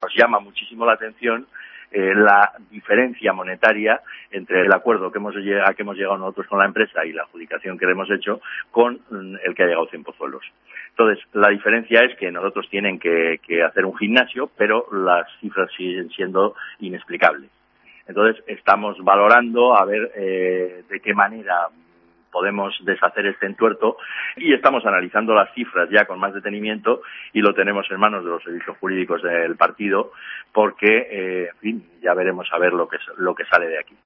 nos llama muchísimo la atención la diferencia monetaria entre el acuerdo que hemos llegado nosotros con la empresa y la adjudicación que le hemos hecho con el que ha llegado Cienpozuelos. Entonces, la diferencia es que nosotros tienen que hacer un gimnasio, pero las cifras siguen siendo inexplicables. Entonces, estamos valorando a ver de qué manera podemos deshacer este entuerto y estamos analizando las cifras ya con más detenimiento y lo tenemos en manos de los servicios jurídicos del partido porque, en fin, ya veremos a ver lo que sale de aquí.